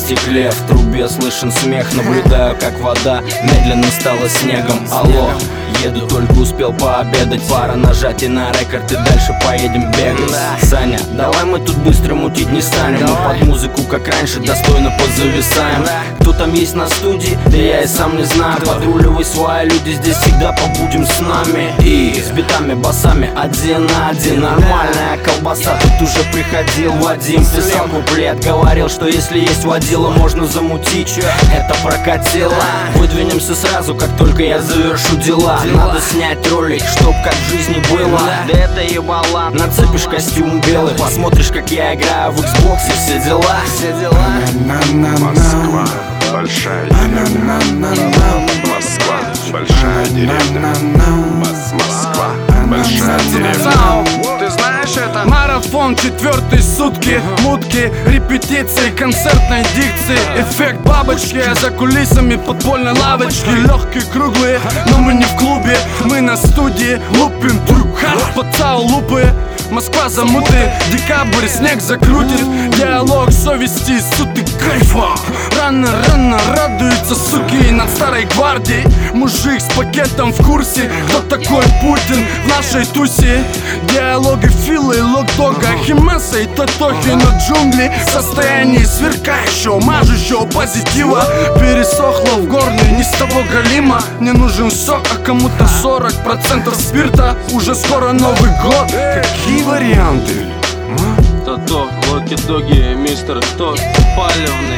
стекле. В трубе слышен смех, наблюдаю, как вода медленно стала снегом. Алло, еду, только успел пообедать. Пара нажатий на рекорд и дальше поедем бегать. Саня, давай мы тут быстро мутить не станем. Мы под музыку, как раньше, достойно позависаем. Кто там есть на студии, да я и сам не знаю. Подруливай свои люди, здесь всегда побудем с нами. И с битами, басами, один на один. Нормальная колбаса, тут уже приходил Вадим. Писал куплет, говорил, что если есть водила, можно замутить. Это прокатило. Выдвинемся сразу, как только я завершу дела. Надо снять ролик, чтоб как в жизни было. Да это ебала. Нацепишь костюм белый, посмотришь, как я играю в Xbox и все дела. Москва, большая деревня. Москва, большая деревня. Москва, большая деревня. Ты знаешь это? Марафон, 4-й сутки, мутки, репетиции, концертной дикции. Эффект бабочки, а за кулисами подпольной лавочки. Легкие, круглые, но мы не в клубе, мы на студии лупим трюк, под ЦАУ лупы. Москва замуты, декабрь, снег закрутит. Диалог совести, суд и кайфа. Рано радуются суки над старой гвардией. Мужик с пакетом в курсе, кто такой Путин в нашей тусе. Диалоги Фила и Локдога, Химеса и Татохи на джунгли. В состоянии сверкающего, мажущего позитива. Пересохло в горле, не с того галима. Мне нужен сок, а кому-то 40% спирта. Уже скоро Новый год, какие варианты? Тото, локи-доги, мистер Тот, палевный.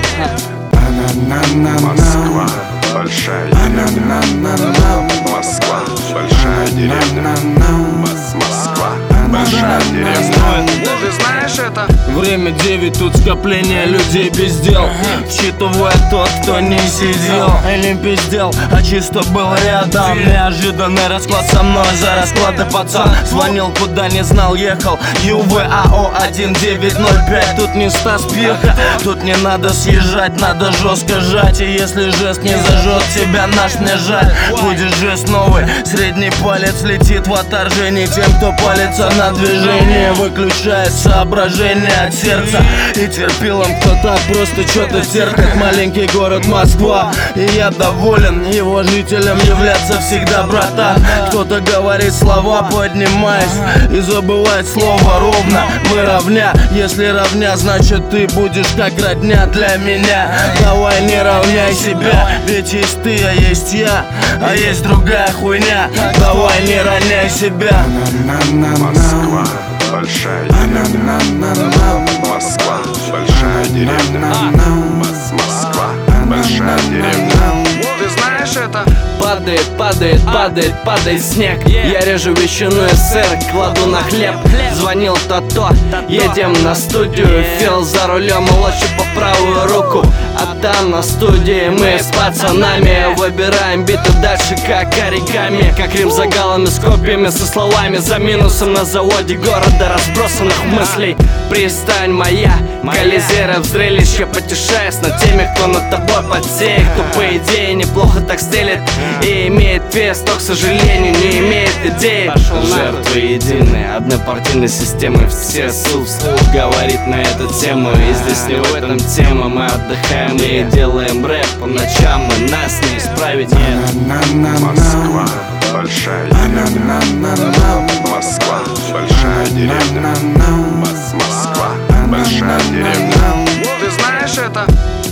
Москва, большая деревня. Москва, большая деревня. Москва, большая деревня. Ты знаешь это? Время 9, тут скопление людей без дел. Считывая тот, кто не сидел или пиздел, а чисто был рядом. Неожиданный расклад со мной за расклады, пацан. Звонил куда не знал, ехал ЮВАО 1905. Тут не Стас Пирха, тут не надо съезжать, надо жестко жать. И если жест не зажжет тебя, наш не жаль. Будет жест новый, средний палец летит в отторжении тем, кто палится на движение. Выключает соображение от сердца и терпилом, кто так просто что-то терпит. Маленький город Москва, и я доволен его жителям являться всегда, братан. Кто-то говорит слова, поднимаясь, и забывает слово ровно. Мы равня, если равня, значит ты будешь как родня для меня. Давай не равняй себя, ведь есть ты, а есть я, а есть другая хуйня. Давай не роняй себя. Москва, большая деревня. Москва, большая деревня. Москва, большая деревня. Ты знаешь это? Падает снег. Я режу ветчину СССР, кладу на хлеб. Звонил Тото, едем на студию. Фил за рулем, молодший по правую руку. А там на студии мы с пацанами выбираем биты дальше как оригами. Как Рим за галами с копьями, со словами за минусом. На заводе города разбросанных мыслей. Пристань моя, Колизея в зрелище. Потешаясь над теми, кто над тобой подсеет. Кто по идее неплохо так стелит и имеет вес, но, к сожалению, не имеет идеи. Жертвы единые однопартийной системы. Все суд вслух говорит на эту тему. И здесь не в этом тема. Мы отдыхаем и делаем рэп по ночам, и нас не исправить нет. Москва, большая деревня. Москва, большая деревня. Москва, большая деревня. Ты знаешь это?